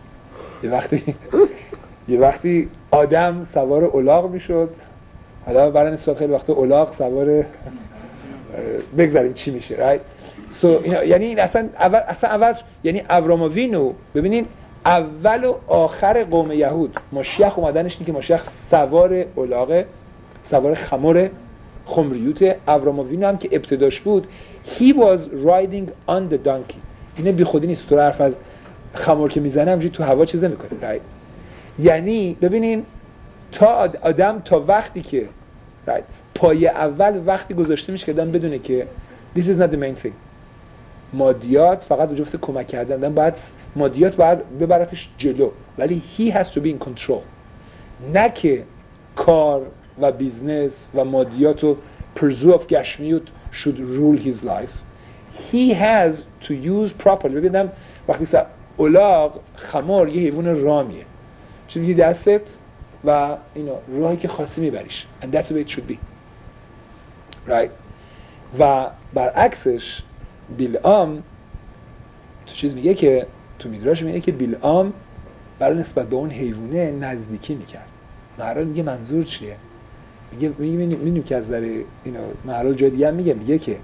یه وقتی آدم سوار الاغ میشد، حالا برای نسبت خیلی وقتا الاغ سوار بگذاریم چی میشه، right؟ یعنی این اصلا اول یعنی ابراموینو ببینین اول و آخر قوم یهود ماشیخ اومدنش اینه که ماشیخ سوار الاغه، سوار خمریوت. ابراموینو هم که ابتداش بود he was riding on the donkey. اینه بی خودی نیست، تو حرف از خمر که میزنه همجوری تو هوا چیزه میکنه، right؟ یعنی ببینین تا آدم تا وقتی که پای اول وقتی گذاشته میشه که آدم بدونه که this is not the main thing، مادیات فقط وجود واسه کمک کردن، باید مادیات باید ببرتش جلو، ولی he has to be in control. نه که کار و بیزنس و مادیات و پرزو of گشمیوت should rule his life. He has to use properly. ببینم وقتی الاغ خمار یه حیوان رامیه، چیزی دستت و اینو راهی که خاصی میبریش and that's the way it should be, right؟ و برعکسش بلعام تو چیز میگه که تو میدراش میگه که بلعام برای نسبت به اون حیوانه نزدیکی میکرد. مهرال میگه منظور چیه؟ میگه میدونیم که از ذره اینو مهرال جای دیگه هم میگه که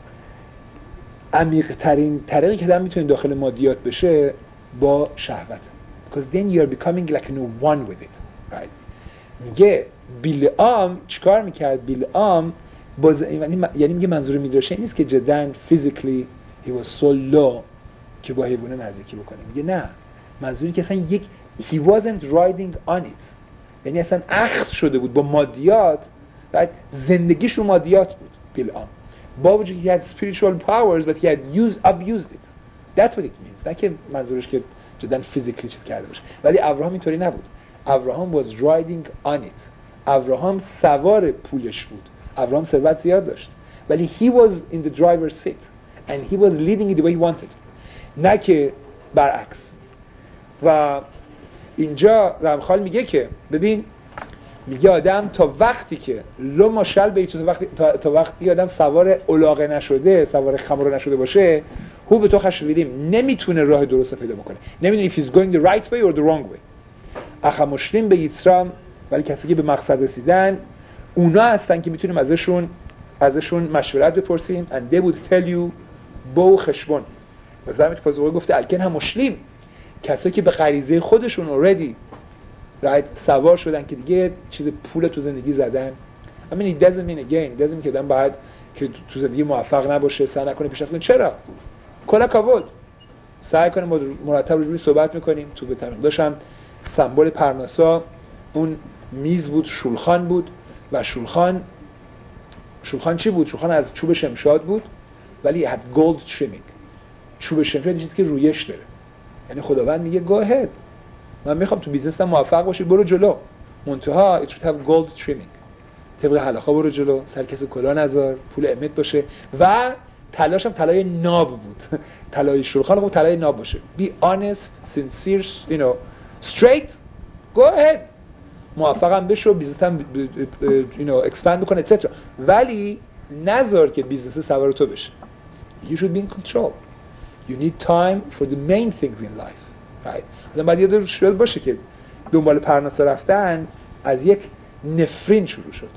عمیق ترین طریقی که آدم میتونه داخل مادیات بشه با شهوت، because then you're becoming like no one with it, right؟ میگه بلعام چیکار میکرد؟ بلعام یعنی میگه منظور میدراشه نیست که جداً physically he was so low که با حیوانه نزدیکی بکنه. میگه نه، منظوری که اصلا یک he wasn't riding on it، یعنی اصلا اخذ شده بود با مادیات، زندگیش رو مادیات بود بلعام، با وجود he had spiritual powers but he had abused it. That's what it means. نه که منظورش که جداً physically چیز کرده باشه. ولی ابراهام اینطوری نبود. ابراهام was riding on it. ابراهام سوار پولش بود. ابراهام ثروت زیاد داشت، ولی he was in the driver's seat and he was leading it the way he wanted، نه که برعکس. و اینجا رمخال میگه که ببین، میگه آدم تا وقتی که لو ماشل به تا وقتی آدم سوار الاغه نشده، سوار خمر نشده باشه، هو به تو خشویدیم نمیتونه راه درست پیدا بکنه، نمیدونی if he's going the right way or the wrong way. اخمشلیم به یترام، ولی کسی که به مقصد رسیدن اونا هستن که میتونیم ازشون مشورت بپرسیم and they would tell you بو خشبون. و زمین که پازوقی گفته الکن هم مشلیم، کسایی که به غریزه خودشون already سوار شدن که دیگه چیز پول تو زندگی زدن. I mean it doesn't mean که آدم باید که تو زندگی موفق نباشه، سعی نکنه پیشرفت کنه. چرا؟ کلا کاود سعی کنیم مرتب روی صحبت میکنیم. تو به طریق داشتم سمبل پرناسا اون میز بود، شولخان بود و شولخان چی بود؟ شولخان از چوب شمشاد بود ولی had gold trimming. چوب شمشاد چیزی که رویش داره، یعنی خداوند میگه go ahead، من میخوام تو بیزنسم موفق باشی، برو جلو، منتها it should have gold trimming، طبق حلاخا برو جلو، سر کسی کلاه نذار، پول امت باشه. و تلاشم طلای ناب بود طلای شولخان خوب طلای ناب باشه. be honest, sincere, you know, straight, go ahead، موفقم بشو، بیزنسم you know expand بکن etc. ولی نذار که بیزنس سوار تو بشه. you should be in control. you need time for the main things in life, right؟ آدم باید یاد شد باشه که دنبال پرناسا رفتن از یک نفرین شروع شد.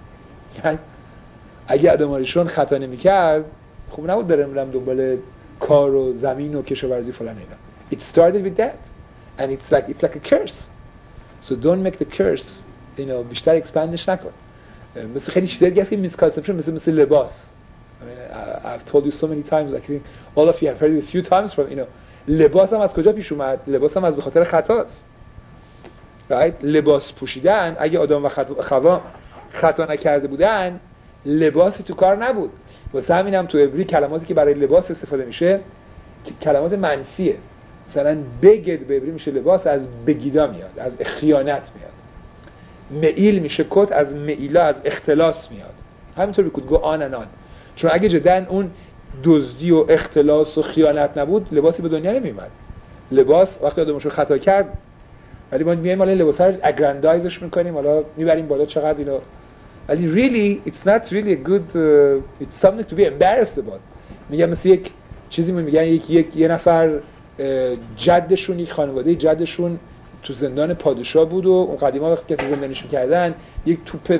اگه آدماریشون خطا نمی‌کرد خوب نبود برم دنبال کار و زمین و کشاورزی فلان اینا. it started with that and it's like a curse, so don't make the curse you know بیشتر اکسپندش نکن. مثل خیلی چیزا دیگه که میسکانسپشن مثل لباس. I mean I've told you so many times, I think all of you have heard it a few times from you know لباس هم از کجا پیش اومد؟ لباس هم از به خاطر خطاست، right؟ لباس پوشیدن اگه آدم و خوا خطا نکرده بودن لباسی تو کار نبود. واسه همینم تو عبری کلماتی که برای لباس استفاده میشه کلمات منفیه. مثلا بگد به عبری میشه لباس، از بگیدا میاد، از خیانت میاد. معیل میشه کت، از معیلا، از اختلاس میاد. همینطور could go on and on. چون اگه جدن اون دزدی و اختلاس و خیانت نبود لباسی به دنیا نمیومد. لباس وقتی آدمشو خطا کرد ولی ما میایم حالا لباسا رو اگراندایزش میکنیم، حالا میبریم بالا چقدر اینو، ولی really it's not really a good it's something to be embarrassed about. میگم مثل یک چیزی میگن یه نفر جدشون، یک خانواده جدشون تو زندان پادشاه بود و اون قدیما وقتی کسی زندانیش می‌کردن یک توپ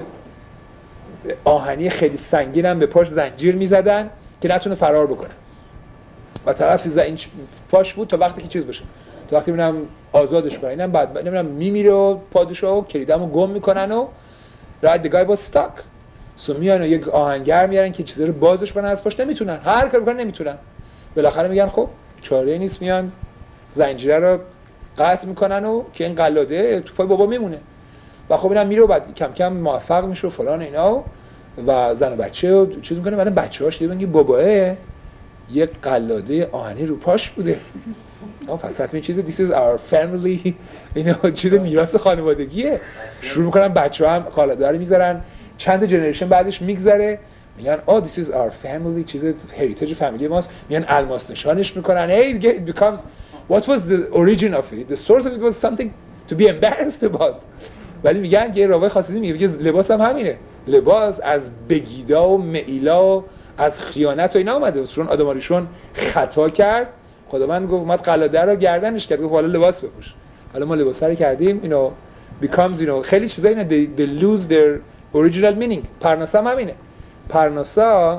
آهنی خیلی سنگین هم به پاش زنجیر می‌زدن که نتونه فرار بکنه و طرف این پاش بود تا وقتی که چیز بشه، تا وقتی می‌بینم آزادش کنن. اینم بعد نمی‌دونم میمیره و پادشاهو کلیدمو گم می‌کنن و right the guy was stuck. میان و یک آهنگر میارن که چیزا رو بازش کنن، از پاش نمیتونن، هر کاری بکنن نمیتونن. بالاخره میگن خب چاره نیست، میان زنجیره رو قطع میکنن و که این قلاده تو پای بابا میمونه و خب اینم میره و بعد کم کم موفق میشه و فلان اینا و زن و بچه و چیز میکنه. بعد بچه‌هاش دیدن که باباه یک قلاده آهنی رو پاش بوده. پس حتما چیز this is our family، اینا چیز میراث خانوادگیه. شروع میکنن بچه‌ها هم قلاده رو میذارن، چند تا جنریشن بعدش میگذره میگن this is our family، چیز هریتیج فامیلی ماست. میگن الماس نشانش میکنن. it becomes what was the origin of it, the source of it was something to be embarrassed about. ولی میگن که راوی خاصیدی میگه لباس هم همینه، لباس از بگیدا و معیلا و از خیانت و اینا اومده، چون آدماریشون خطا کرد خداوند گفت اومد قلاده رو گردنش کرد، گفت حالا لباس بپوش. حالا ما لباسا رو کردیم becomes خیلی چیزا اینا they lose their original meaning. پرناسا هم همینه. پرناسا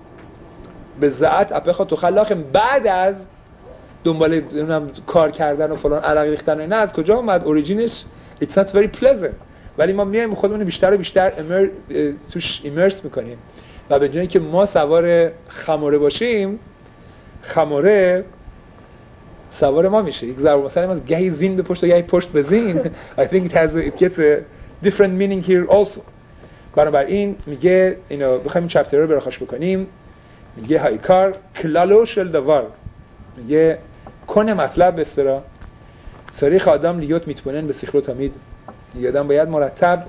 به زعت اپخا تو خلاق بعد از دنبال کار کردن و فلان عرق ریختن و اینا از کجا اومد؟ اوریجینش it's not very pleasant. ولی ما میایم خودمون بیشتر و بیشتر توش ایمرس میکنیم و به جای که ما سوار خماره باشیم، خماره سوار ما میشه. یک ضرب مثلا از گهی زین به پشت و گهی پشت به زین. I think it gets a different meaning here also. بنابراین میگه اینو بخوایم این چپتر رو برخاش بکنیم، میگه هایکار کلالو شل دوار، میگه کنه مطلب به استرا سریخ آدم لیوت میتونن به سیخلو تامید. آدم باید مرتب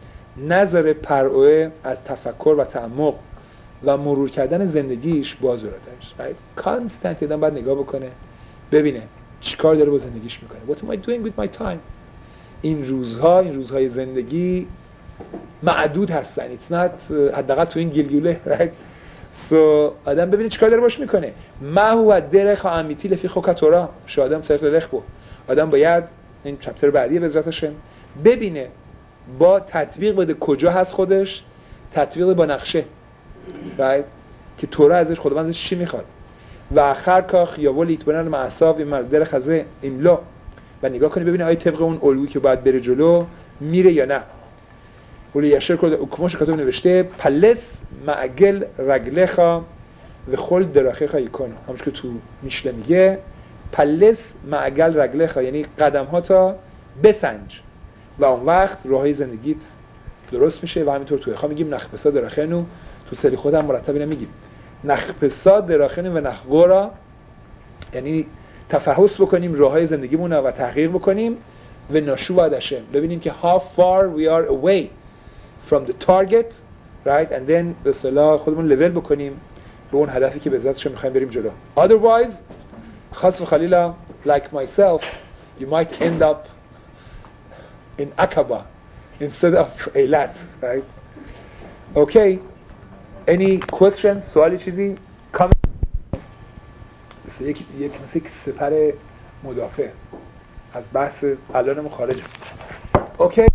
نظر پرعوه از تفکر و تعمق و مرور کردن زندگیش باز براتش. کانستنت آدم باید نگاه بکنه ببینه چیکار داره با زندگیش میکنه. What am I doing with my time؟ این روزهای زندگی معدود هستن. It's not حداقل تو این گلگوله right؟ So آدم ببینه چیکار داره باش میکنه. ما هو درخ امیتی لفی خوکتورا شادم صرف لخ بو. آدم باید این چپتر بعدی به ذاتش ببینه با تطبیق بده کجا هست خودش، تطبیق با نقشه right؟ که تورا ازش خداوند ازش چی میخواد و آخر کاخ یا ولیت بنال معصاب این مردل خزه املا و نگاه کنی ببینه آیا طبق اون الگویی که باید بره جلو میره یا نه. ولی یشر کرده اکماش کتاب نوشته پلس معگل رگلخا و خل دراخخا یکن، همونش که تو میشله میگه پلس معگل رگلخا یعنی قدم ها تا بسنج و اون وقت راهی زندگیت درست میشه. و همینطور توی خواه میگیم نخپسا دراخنو، تو سری خودم مرتب اینو میگیم نخپسا دراخنو و نخگورا، یعنی تفحص بکنیم راههای زندگیمون و تحقیق بکنیم و نشو بادشه ببینیم که how far we are away from the target right and then به اصطلاح خودمون لول بکنیم به اون هدفی که به ذاتش میخوایم بریم جلو. Otherwise خاص و خلیلا like myself you might end up in Aqaba instead of Eilat right. Okay, any questions؟ سوالی چیزی؟ مثل یک سپر مدافع از بحث الانمون خارجه. اوکی